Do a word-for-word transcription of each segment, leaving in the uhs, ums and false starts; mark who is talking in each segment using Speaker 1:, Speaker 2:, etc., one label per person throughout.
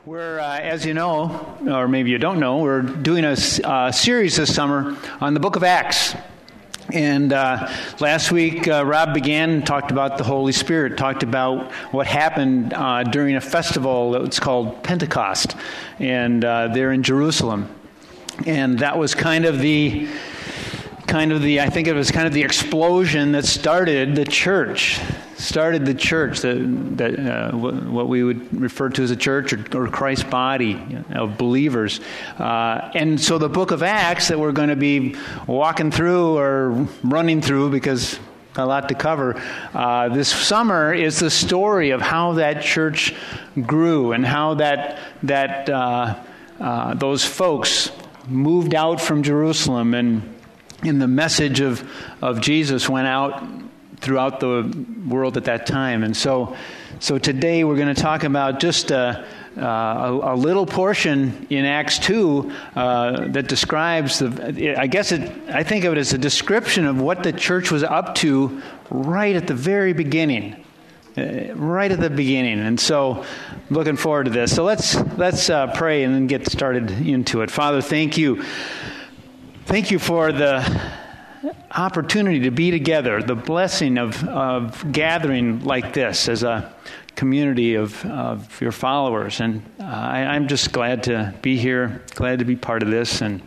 Speaker 1: We're, uh, as you know, or maybe you don't know, we're doing a uh, series this summer on the book of Acts. And uh, last week, uh, Rob began, talked about the Holy Spirit, talked about what happened uh, during a festival that's called Pentecost, and uh, they're in Jerusalem. And that was kind of the, kind of the, I think it was kind of the explosion that started the church. started the church, the, the, uh, what we would refer to as a church or, or Christ's body of believers. Uh, and so the book of Acts that we're going to be walking through or running through, because a lot to cover, uh, this summer is the story of how that church grew and how that that uh, uh, those folks moved out from Jerusalem, and in the message of, of Jesus went out throughout the world at that time. And so so today we're going to talk about just a, uh, a, a little portion in Acts two uh, that describes, the. I guess it, I think of it as a description of what the church was up to right at the very beginning. Uh, right at the beginning. And so I'm looking forward to this. So let's, let's uh, pray and then get started into it. Father, thank you. Thank you for the opportunity to be together, the blessing of, of gathering like this as a community of, of your followers. And uh, I, I'm just glad to be here, glad to be part of this. And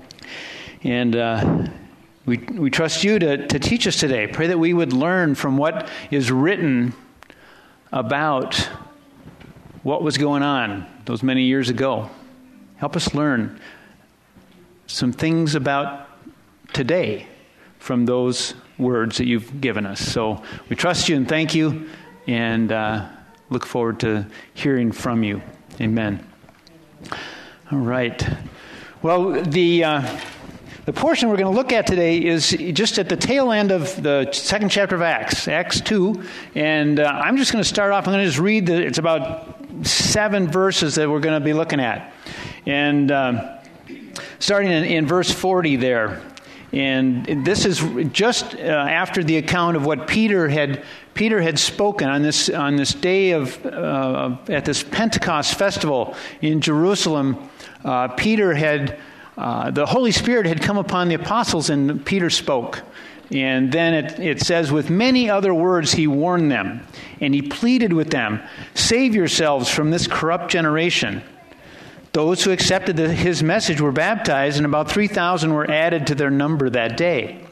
Speaker 1: and uh, we we trust you to, to teach us today. Pray that we would learn from what is written about what was going on those many years ago. Help us learn some things about today from those words that you've given us. So we trust you and thank you, and uh, look forward to hearing from you. Amen. All right. Well, the uh, the portion we're going to look at today is just at the tail end of the second chapter of Acts, Acts two, and uh, I'm just going to start off. I'm going to just read the. It's about seven verses that we're going to be looking at, and uh, starting in, in verse forty there. And this is just uh, after the account of what Peter had Peter had spoken on this on this day of uh, at this Pentecost festival in Jerusalem. Uh, Peter had uh, the Holy Spirit had come upon the apostles, and Peter spoke. And then it, it says, with many other words he warned them, and he pleaded with them, "Save yourselves from this corrupt generation." Those who accepted the, his message were baptized, and about three thousand were added to their number that day.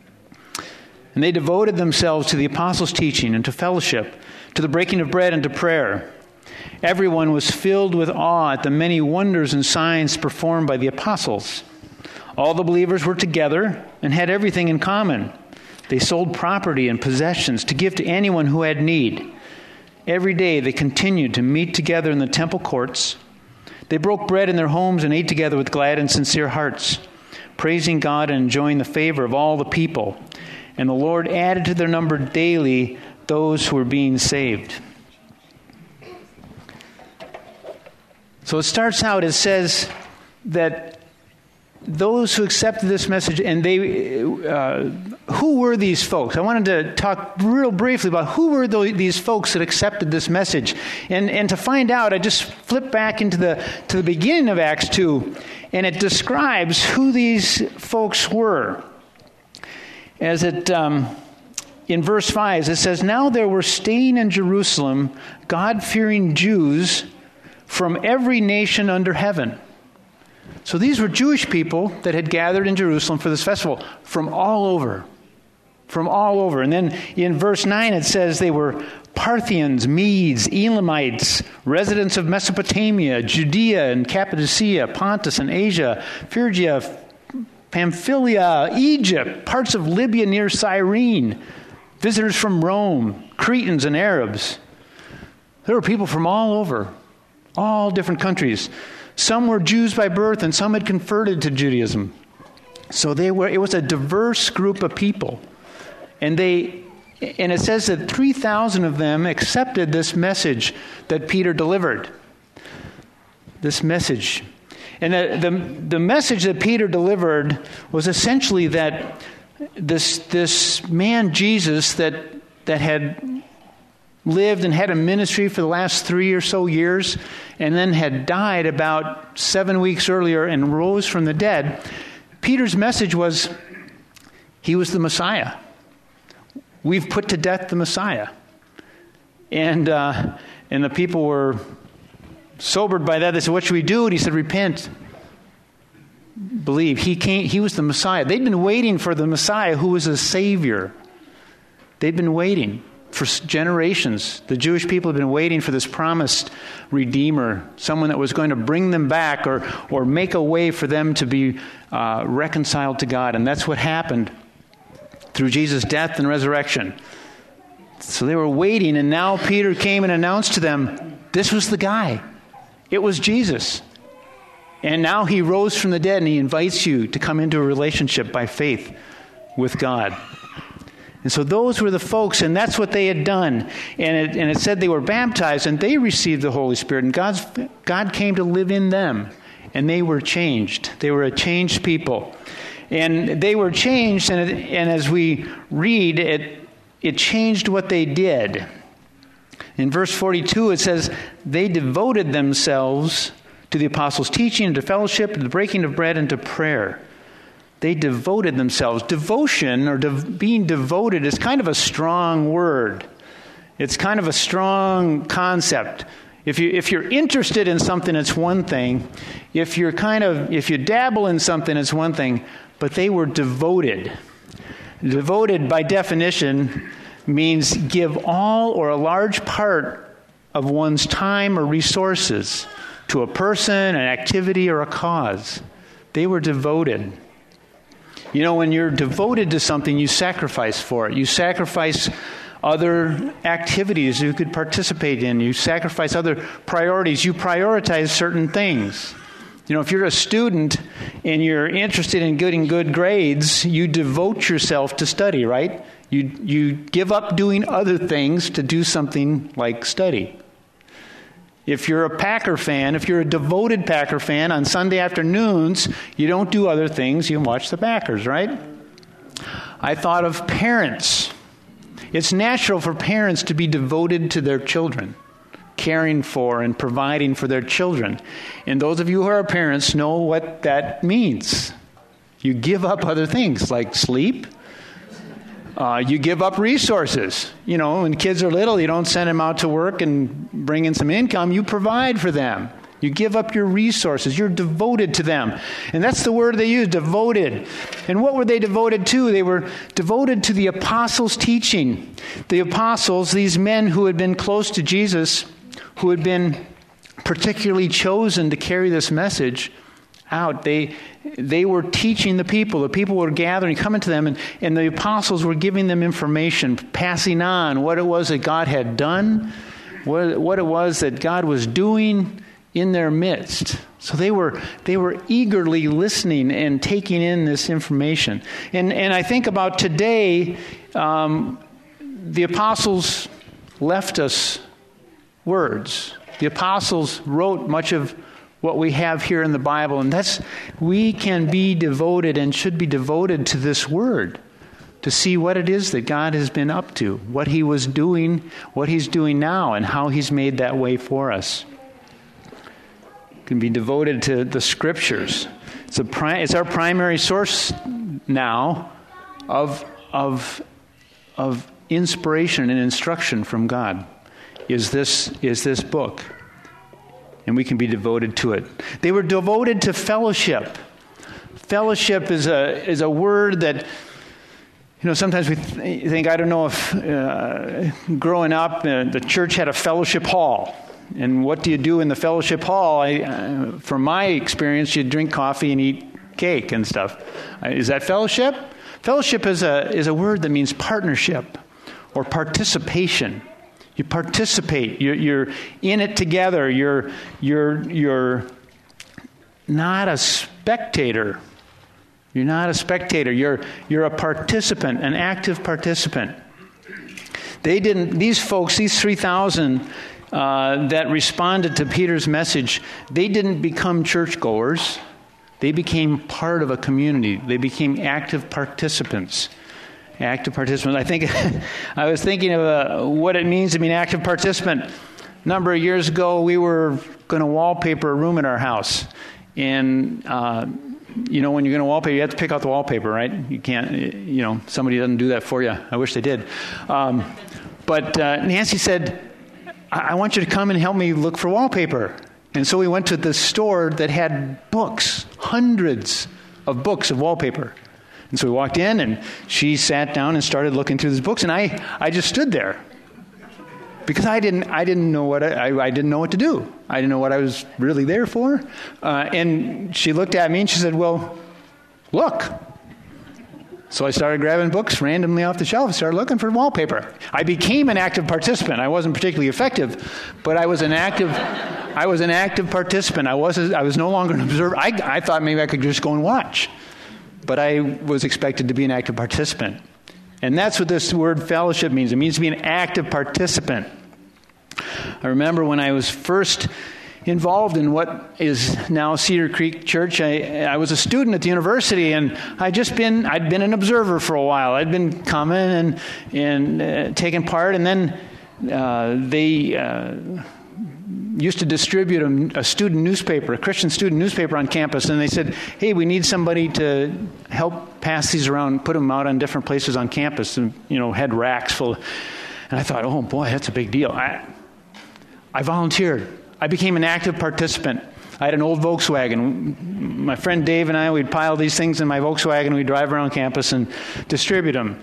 Speaker 1: And they devoted themselves to the apostles' teaching and to fellowship, to the breaking of bread and to prayer. Everyone was filled with awe at the many wonders and signs performed by the apostles. All the believers were together and had everything in common. They sold property and possessions to give to anyone who had need. Every day they continued to meet together in the temple courts. They broke bread in their homes and ate together with glad and sincere hearts, praising God and enjoying the favor of all the people. And the Lord added to their number daily those who were being saved. So it starts out, it says that those who accepted this message, and they, uh, who were these folks? I wanted to talk real briefly about who were the, these folks that accepted this message. And and to find out, I just flipped back into the to the beginning of Acts two, and it describes who these folks were. As it um, in verse five, it says, "Now there were staying in Jerusalem God-fearing Jews from every nation under heaven." So these were Jewish people that had gathered in Jerusalem for this festival from all over, from all over. And then in verse nine it says they were Parthians, Medes, Elamites, residents of Mesopotamia, Judea and Cappadocia, Pontus and Asia, Phrygia, Pamphylia, Egypt, parts of Libya near Cyrene, visitors from Rome, Cretans and Arabs. There were people from all over, all different countries. Some were Jews by birth, and some had converted to Judaism. So they were. It was a diverse group of people, and they, and it says that three thousand of them accepted this message that Peter delivered. This message, and the the, the message that Peter delivered was essentially that this this man Jesus that that had lived and had a ministry for the last three or so years, and then had died about seven weeks earlier and rose from the dead, Peter's message was, he was the Messiah. We've put to death the Messiah. And uh, and the people were sobered by that. They said, what should we do? And he said, repent. Believe. He came. He was the Messiah. They'd been waiting for the Messiah who was a Savior. They'd been waiting for generations. The Jewish people had been waiting for this promised Redeemer, someone that was going to bring them back or, or make a way for them to be uh, reconciled to God. And that's what happened through Jesus' death and resurrection. So they were waiting, and now Peter came and announced to them, this was the guy. It was Jesus. And now he rose from the dead, and he invites you to come into a relationship by faith with God. And so those were the folks, and that's what they had done. And it, and it said they were baptized, and they received the Holy Spirit, and God's, God came to live in them, and they were changed. They were a changed people. And they were changed, and, it, and as we read, it, it changed what they did. In verse forty-two, it says, they devoted themselves to the apostles' teaching, to fellowship, to the breaking of bread, and to prayer. They devoted themselves. Devotion, or de- being devoted, is kind of a strong word. It's kind of a strong concept. If you if you're interested in something, it's one thing. If you're kind of if you dabble in something, it's one thing. But they were devoted. Devoted, by definition, means give all or a large part of one's time or resources to a person, an activity, or a cause. They were devoted. You know, when you're devoted to something, you sacrifice for it. You sacrifice other activities you could participate in. You sacrifice other priorities. You prioritize certain things. You know, if you're a student and you're interested in getting good grades, you devote yourself to study, right? You you give up doing other things to do something like study. If you're a Packer fan, if you're a devoted Packer fan, on Sunday afternoons, you don't do other things, you watch the Packers, right? I thought of parents. It's natural for parents to be devoted to their children, caring for and providing for their children. And those of you who are parents know what that means. You give up other things like sleep. Uh, you give up resources. You know, when kids are little, you don't send them out to work and bring in some income. You provide for them. You give up your resources. You're devoted to them. And that's the word they use, devoted. And what were they devoted to? They were devoted to the apostles' teaching. The apostles, these men who had been close to Jesus, who had been particularly chosen to carry this message out, they they were teaching the people. The people were gathering, coming to them, and, and the apostles were giving them information, passing on what it was that God had done, what, what it was that God was doing in their midst. So they were they were eagerly listening and taking in this information. And and I think about today, um, the apostles left us words. The apostles wrote much of what we have here in the Bible, and that's, we can be devoted and should be devoted to this word, to see what it is that God has been up to, what he was doing, what he's doing now, and how he's made that way for us. We can be devoted to the scriptures. It's a pri- it's our primary source now of of of inspiration and instruction from God. Is this is this book. And we can be devoted to it. They were devoted to fellowship. Fellowship is a is a word that, you know, sometimes we th- think, I don't know if uh, growing up, uh, the church had a fellowship hall. And what do you do in the fellowship hall? I, uh, from my experience, you drink coffee and eat cake and stuff. Uh, is that fellowship? Fellowship is a is a word that means partnership or participation. You participate. You're, you're in it together. You're you're you're not a spectator. You're not a spectator. You're you're a participant, an active participant. They didn't. These folks, these three thousand uh, that responded to Peter's message, they didn't become churchgoers. They became part of a community. They became active participants. Active participant. I think I was thinking of uh, what it means to be an active participant. A number of years ago, we were going to wallpaper a room in our house. And, uh, you know, when you're going to wallpaper, you have to pick out the wallpaper, right? You can't, you know, somebody doesn't do that for you. I wish they did. Um, but uh, Nancy said, I-, I want you to come and help me look for wallpaper. And so we went to the store that had books, hundreds of books of wallpaper. And so we walked in, and she sat down and started looking through these books, and I, I just stood there because I didn't I didn't know what I, I didn't know what to do. I didn't know what I was really there for. Uh, and she looked at me and she said, "Well, look." So I started grabbing books randomly off the shelf and started looking for wallpaper. I became an active participant. I wasn't particularly effective, but I was an active I was an active participant. I was I was no longer an observer. I, I thought maybe I could just go and watch. But I was expected to be an active participant. And that's what this word fellowship means. It means to be an active participant. I remember when I was first involved in what is now Cedar Creek Church, I, I was a student at the university, and I'd just been, I'd been an observer for a while. I'd been coming and, and uh, taking part, and then uh, they... Uh, used to distribute a, a student newspaper, a Christian student newspaper on campus, and they said, hey, we need somebody to help pass these around, put them out on different places on campus, and, you know, had racks full. And I thought, oh, boy, that's a big deal. I, I volunteered. I became an active participant. I had an old Volkswagen. My friend Dave and I, we'd pile these things in my Volkswagen, we'd drive around campus and distribute them.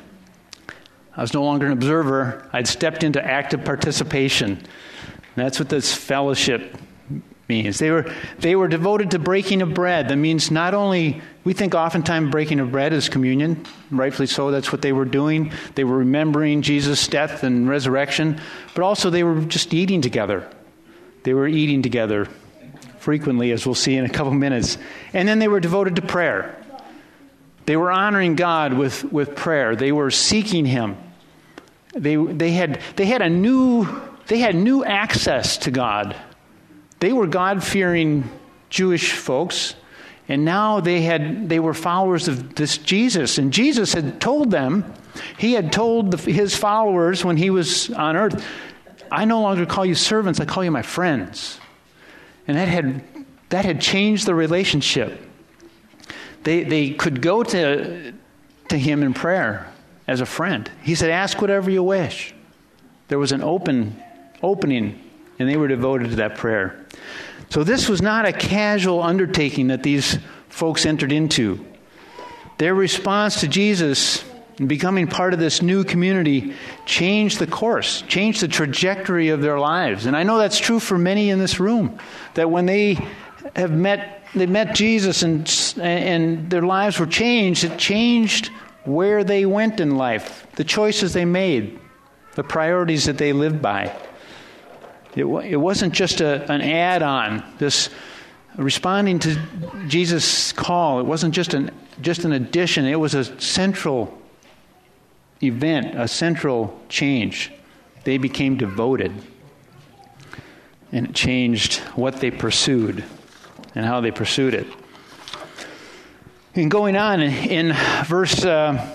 Speaker 1: I was no longer an observer. I'd stepped into active participation. That's what this fellowship means. They were they were devoted to breaking of bread. That means not only, we think oftentimes breaking of bread is communion. Rightfully so, that's what they were doing. They were remembering Jesus' death and resurrection. But also they were just eating together. They were eating together frequently, as we'll see in a couple minutes. And then they were devoted to prayer. They were honoring God with, with prayer. They were seeking Him. They they had they had a new... They had new access to God. They were God-fearing Jewish folks, and now they had they were followers of this Jesus. And Jesus had told them, He had told the, His followers when He was on earth, I no longer call you servants, I call you my friends. And that had that had changed the relationship. They they could go to to Him in prayer as a friend. He said, ask whatever you wish. There was an open opening, and they were devoted to that prayer. So this was not a casual undertaking that these folks entered into. Their response to Jesus and becoming part of this new community changed the course, changed the trajectory of their lives. And I know that's true for many in this room, that when they have met, they met Jesus and and their lives were changed, it changed where they went in life, the choices they made, the priorities that they lived by. It, it wasn't just a, an add-on, this responding to Jesus' call. It wasn't just an just an addition. It was a central event, a central change. They became devoted, and it changed what they pursued and how they pursued it. And going on in, in verse uh,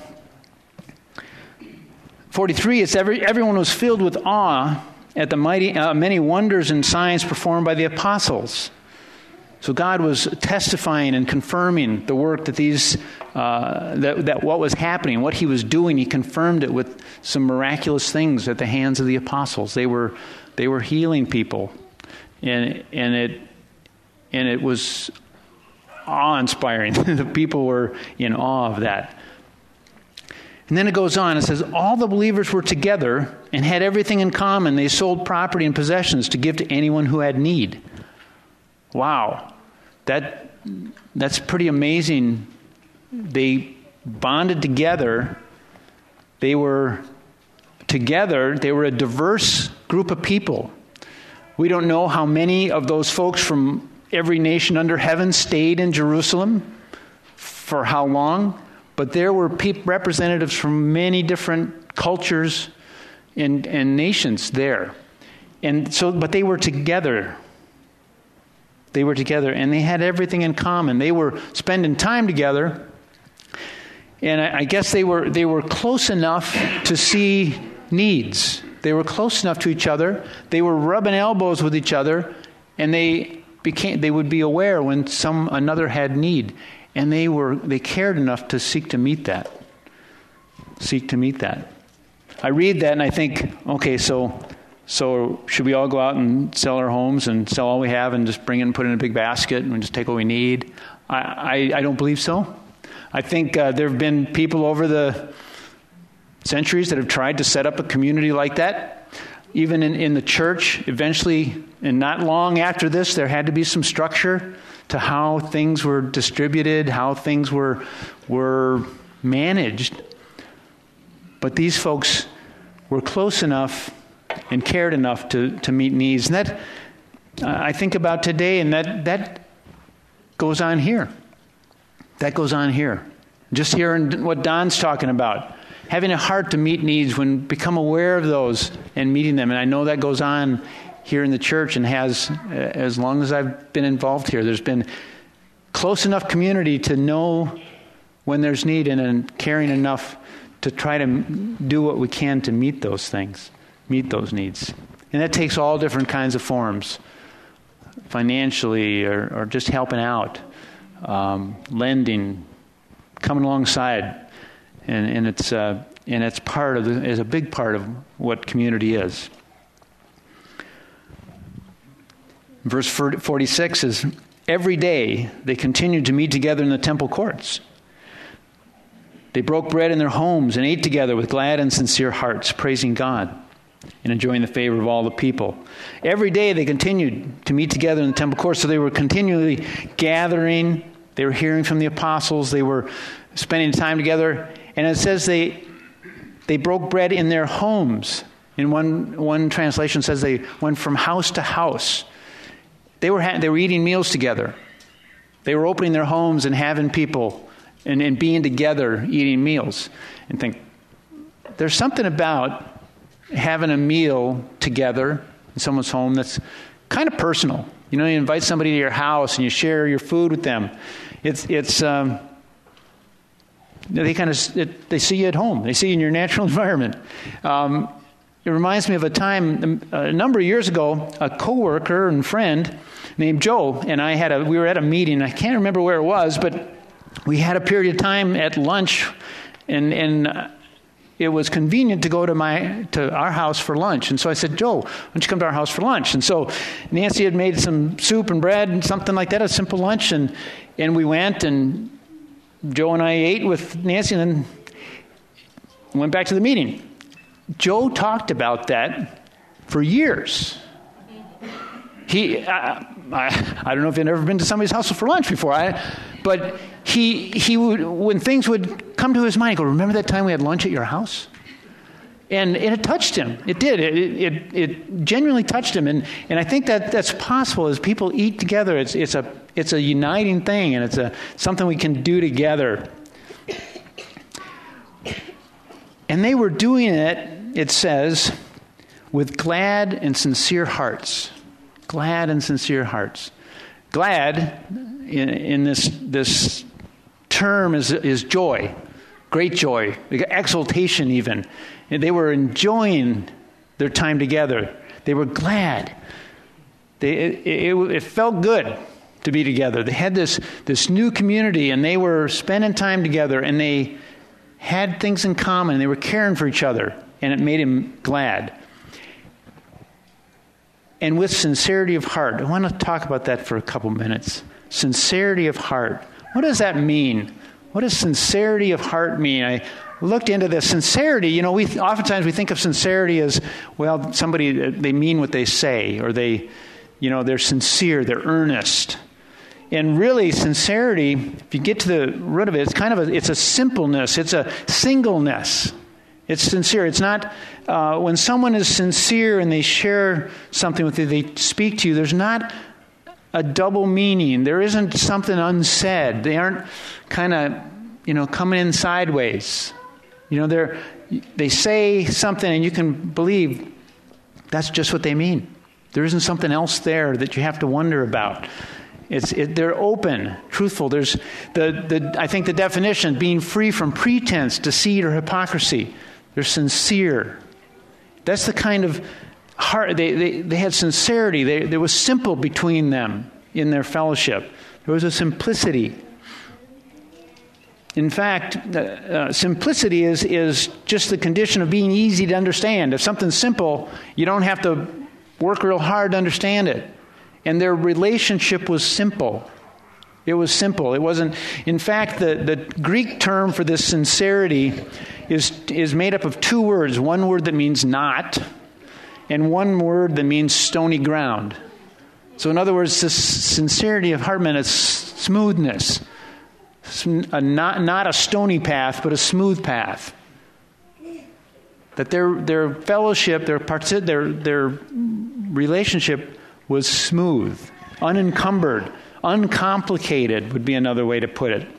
Speaker 1: forty-three, it's every, everyone was filled with awe at the mighty, uh, many wonders and signs performed by the apostles. So God was testifying and confirming the work that these, uh, that, that what was happening, what He was doing. He confirmed it with some miraculous things at the hands of the apostles. They were, they were healing people, and and it, and it was awe-inspiring. The people were in awe of that. And then it goes on, it says, all the believers were together and had everything in common. They sold property and possessions to give to anyone who had need. Wow. That that's pretty amazing. They bonded together. They were together. They were a diverse group of people. We don't know how many of those folks from every nation under heaven stayed in Jerusalem, for how long. But there were pe- representatives from many different cultures and, and nations there. And so, but they were together. They were together, and they had everything in common. They were spending time together. And I, I guess they were they were close enough to see needs. They were close enough to each other. They were rubbing elbows with each other, and they became they would be aware when some another had need, and they were they cared enough to seek to meet that. Seek to meet that. I read that and I think, okay, so so should we all go out and sell our homes and sell all we have and just bring it and put it in a big basket and just take what we need? I I, I don't believe so. I think uh, there have been people over the centuries that have tried to set up a community like that. Even in, in the church, eventually, and not long after this, there had to be some structure to how things were distributed, how things were were managed. But these folks were close enough and cared enough to, to meet needs. And that, uh, I think about today, and that, that goes on here. That goes on here. Just hearing what Don's talking about. Having a heart to meet needs, when become aware of those and meeting them. And I know that goes on here in the church and has, uh, as long as I've been involved here. There's been close enough community to know when there's need, and, and caring enough to try to do what we can to meet those things, meet those needs. And that takes all different kinds of forms, financially or, or just helping out, um, lending, coming alongside. And, and it's uh, and it's part of the, is a big part of what community is. Verse forty-six is, every day they continued to meet together in the temple courts. They broke bread in their homes and ate together with glad and sincere hearts, praising God and enjoying the favor of all the people. Every day they continued to meet together in the temple courts, so they were continually gathering. They were hearing from the apostles. They were spending time together. And it says they they broke bread in their homes. In one one translation says they went from house to house. They were ha- they were eating meals together. They were opening their homes and having people and, and being together, eating meals. And think, there's something about having a meal together in someone's home that's kind of personal. You know, you invite somebody to your house and you share your food with them. It's it's um, they kind of it, they see you at home. They see you in your natural environment. Um, it reminds me of a time a number of years ago. A coworker and friend named Joe and I had a we were at a meeting. I can't remember where it was, but we had a period of time at lunch, and and it was convenient to go to my to our house for lunch. And so I said, Joe, why don't you come to our house for lunch? And so Nancy had made some soup and bread and something like that, a simple lunch, and and we went, and Joe and I ate with Nancy, and then went back to the meeting. Joe talked about that for years. He, I, I, I don't know if you've ever been to somebody's house for lunch before, I, but he he would, when things would come to his mind, he'd go, remember that time we had lunch at your house? And, and it touched him. It did. It, it it genuinely touched him. And, and I think that that's possible as people eat together. It's it's a it's a uniting thing, and it's a something we can do together. And they were doing it, it says, with glad and sincere hearts. Glad and sincere hearts. Glad in, in this this term is is joy, great joy, exultation even. And they were enjoying their time together. They were glad. They it, it, it felt good to be together. They had this this new community, and they were spending time together, and they had things in common. They were caring for each other, and it made him glad. And with sincerity of heart. I want to talk about that for a couple minutes. Sincerity of heart. What does that mean? What does sincerity of heart mean? I looked into this. Sincerity, you know, we oftentimes we think of sincerity as, well, somebody, they mean what they say, or they, you know, they're sincere, they're earnest. And really, sincerity, if you get to the root of it, it's kind of a, it's a simpleness. It's a singleness. It's sincere. It's not, uh, when someone is sincere and they share something with you, they speak to you, there's not a double meaning. There isn't something unsaid. They aren't kind of, you know, coming in sideways. You know, they're, they say something and you can believe that's just what they mean. There isn't something else there that you have to wonder about. It's it, they're open, truthful. There's the, the I think the definition, being free from pretense, deceit, or hypocrisy. They're sincere. That's the kind of heart, they, they, they had sincerity. They, there was simple between them in their fellowship. There was a simplicity. In fact, uh, uh, simplicity is, is just the condition of being easy to understand. If something's simple, you don't have to work real hard to understand it. And their relationship was simple. It was simple. It wasn't, in fact, the, the Greek term for this sincerity is, is made up of two words. One word that means not, and one word that means stony ground. So in other words, this sincerity of heart meant a smoothness. A not, not a stony path, but a smooth path. That their their fellowship, their their their relationship was smooth, unencumbered, uncomplicated would be another way to put it.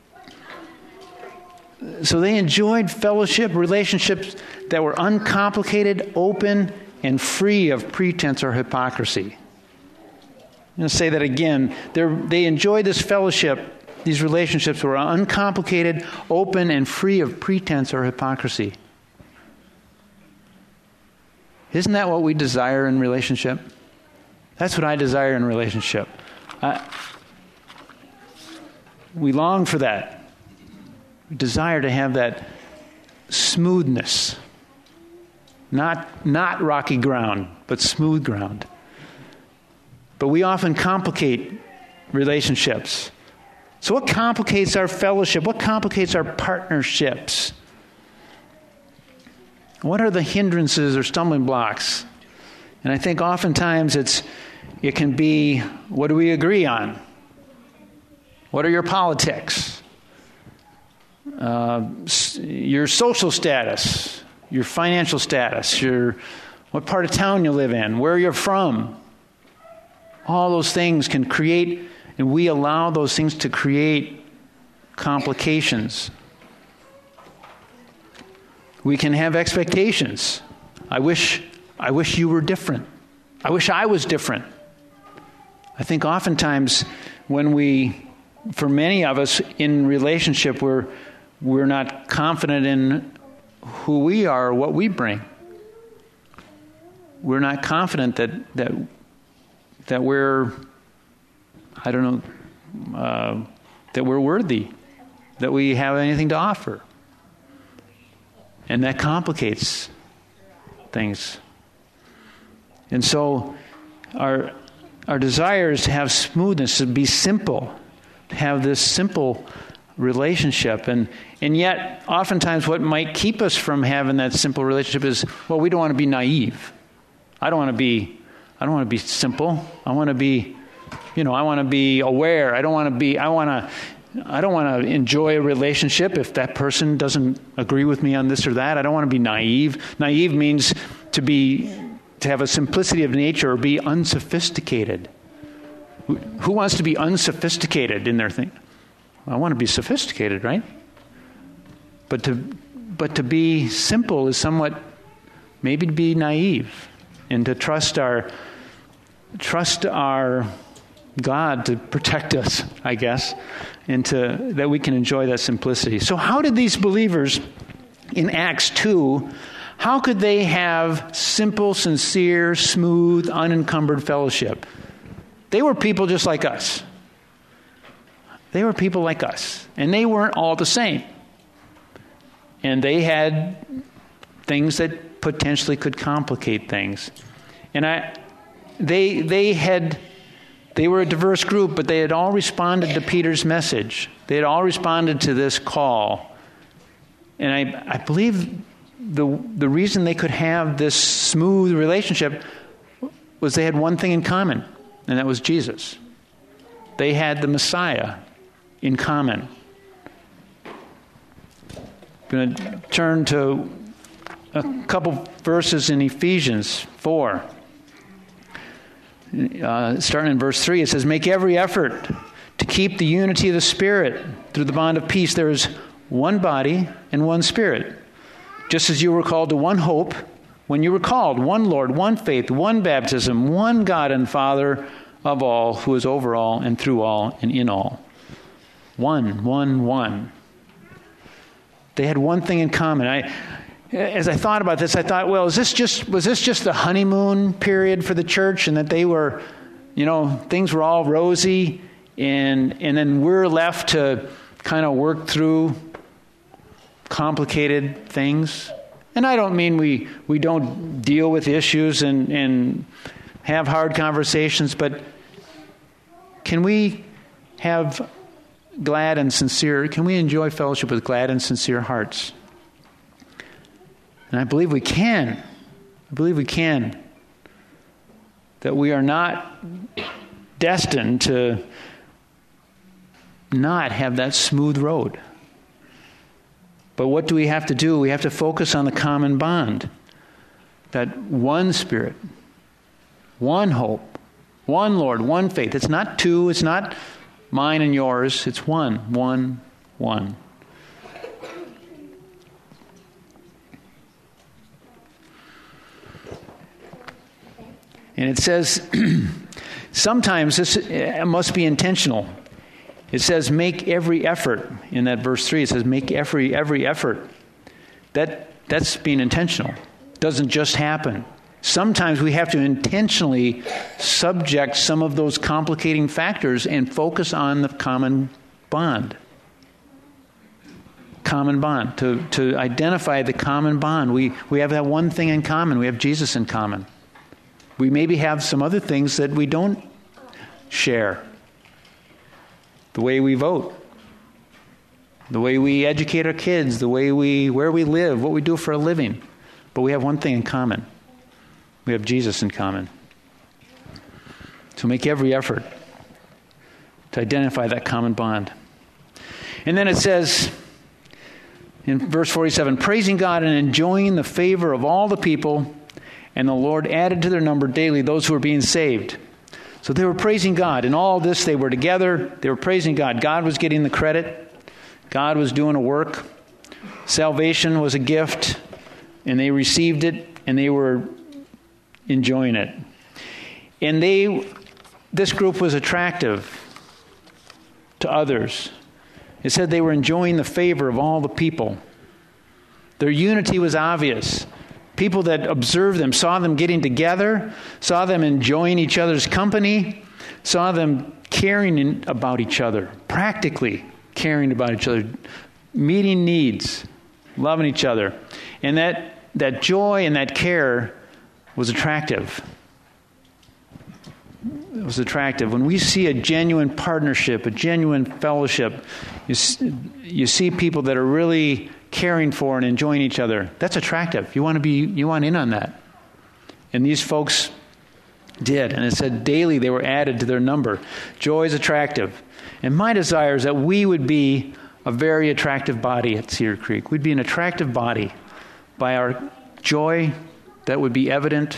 Speaker 1: So they enjoyed fellowship, relationships that were uncomplicated, open, and free of pretense or hypocrisy. I'm going to say that again. They're, they enjoyed this fellowship. These relationships were uncomplicated, open, and free of pretense or hypocrisy. Isn't that what we desire in relationship? That's what I desire in relationship. I, we long for that. We desire to have that smoothness. Not, not rocky ground, but smooth ground. But we often complicate relationships. So what complicates our fellowship? What complicates our partnerships? What are the hindrances or stumbling blocks? And I think oftentimes it's it can be, what do we agree on? What are your politics? Uh, your social status, your financial status, your what part of town you live in, where you're from. All those things can create, and we allow those things to create complications. We can have expectations. I wish I wish you were different. I wish I was different. I think oftentimes when we, for many of us in relationship, we're we're not confident in who we are or what we bring. We're not confident that that that we're I don't know, uh, that we're worthy, that we have anything to offer. And that complicates things. And so our our desire is to have smoothness, to be simple, to have this simple relationship. And, and yet, oftentimes what might keep us from having that simple relationship is, well, we don't want to be naive. I don't want to be, I don't want to be simple. I want to be You know, I want to be aware. I don't want to be, I want to, I don't want to enjoy a relationship if that person doesn't agree with me on this or that. I don't want to be naive. Naive means to be, to have a simplicity of nature or be unsophisticated. Who wants to be unsophisticated in their thing? I want to be sophisticated, right? But to, but to be simple is somewhat, maybe to be naive and to trust our, trust our, God to protect us, I guess, and to that we can enjoy that simplicity. So how did these believers in Acts two, how could they have simple, sincere, smooth, unencumbered fellowship? They were people just like us. They were people like us. And they weren't all the same. And they had things that potentially could complicate things. And I they they had They were a diverse group, but they had all responded to Peter's message. They had all responded to this call. And I, I believe the the reason they could have this smooth relationship was they had one thing in common, and that was Jesus. They had the Messiah in common. I'm going to turn to a couple verses in Ephesians four. Uh, starting in verse three, it says, "Make every effort to keep the unity of the Spirit through the bond of peace. There is one body and one Spirit. Just as you were called to one hope when you were called, one Lord, one faith, one baptism, one God and Father of all, who is over all and through all and in all. One, one, one. They had one thing in common. I, as I thought about this, I thought, well, is this just was this just the honeymoon period for the church, and that they were, you know, things were all rosy, and and then we're left to kind of work through complicated things? And I don't mean we, we don't deal with issues and, and have hard conversations, but can we have glad and sincere, can we enjoy fellowship with glad and sincere hearts? And I believe we can. I believe we can. That we are not destined to not have that smooth road. But what do we have to do? We have to focus on the common bond. That one Spirit, one hope, one Lord, one faith. It's not two, it's not mine and yours. It's one, one, one. And it says, sometimes this must be intentional. It says, make every effort. In that verse three, it says, make every every effort. That that's being intentional. It doesn't just happen. Sometimes we have to intentionally subject some of those complicating factors and focus on the common bond. Common bond. To to identify the common bond. We we have that one thing in common. We have Jesus in common. We maybe have some other things that we don't share. The way we vote, the way we educate our kids, the way we, where we live, what we do for a living. But we have one thing in common. We have Jesus in common. So make every effort to identify that common bond. And then it says in verse forty-seven, praising God and enjoying the favor of all the people, and the Lord added to their number daily those who were being saved. So they were praising God. In all this, they were together. They were praising God. God was getting the credit. God was doing a work. Salvation was a gift, and they received it, and they were enjoying it. And they, this group was attractive to others. It said they were enjoying the favor of all the people. Their unity was obvious. People that observed them saw them getting together, saw them enjoying each other's company, saw them caring in, about each other, practically caring about each other, meeting needs, loving each other. And that, that joy and that care was attractive. It was attractive. When we see a genuine partnership, a genuine fellowship, you, you see people that are really caring for and enjoying each other. That's attractive. You want to be, you want in on that. And these folks did. And it said daily they were added to their number. Joy is attractive. And my desire is that we would be a very attractive body at Cedar Creek. We'd be an attractive body by our joy that would be evident,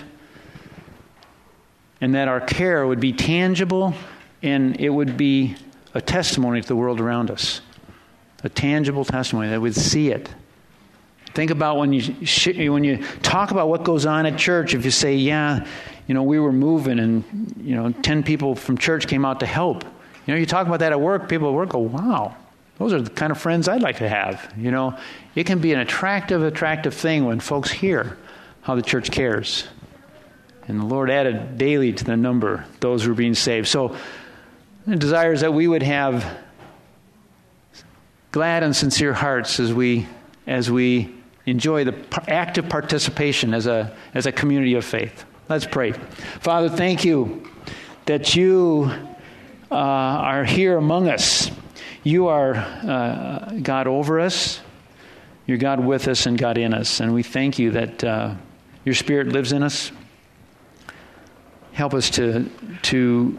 Speaker 1: and that our care would be tangible, and it would be a testimony to the world around us. A tangible testimony that would see it. Think about when you sh- when you talk about what goes on at church. If you say, "Yeah, you know, we were moving, and you know, ten people from church came out to help." You know, you talk about that at work. People at work go, "Wow, those are the kind of friends I'd like to have." You know, it can be an attractive, attractive thing when folks hear how the church cares. And the Lord added daily to the number those who were being saved. So, the desire is that we would have glad and sincere hearts as we as we enjoy the active participation as a as a community of faith. Let's pray. Father, thank you that you uh, are here among us. You are uh, God over us. You're God with us and God in us. And we thank you that uh, your Spirit lives in us. Help us to to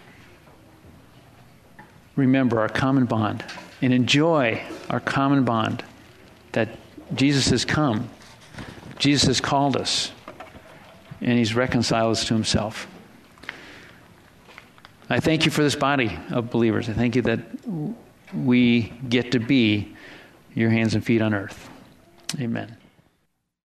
Speaker 1: remember our common bond and enjoy our common bond that Jesus has come. Jesus has called us, and he's reconciled us to himself. I thank you for this body of believers. I thank you that we get to be your hands and feet on earth. Amen.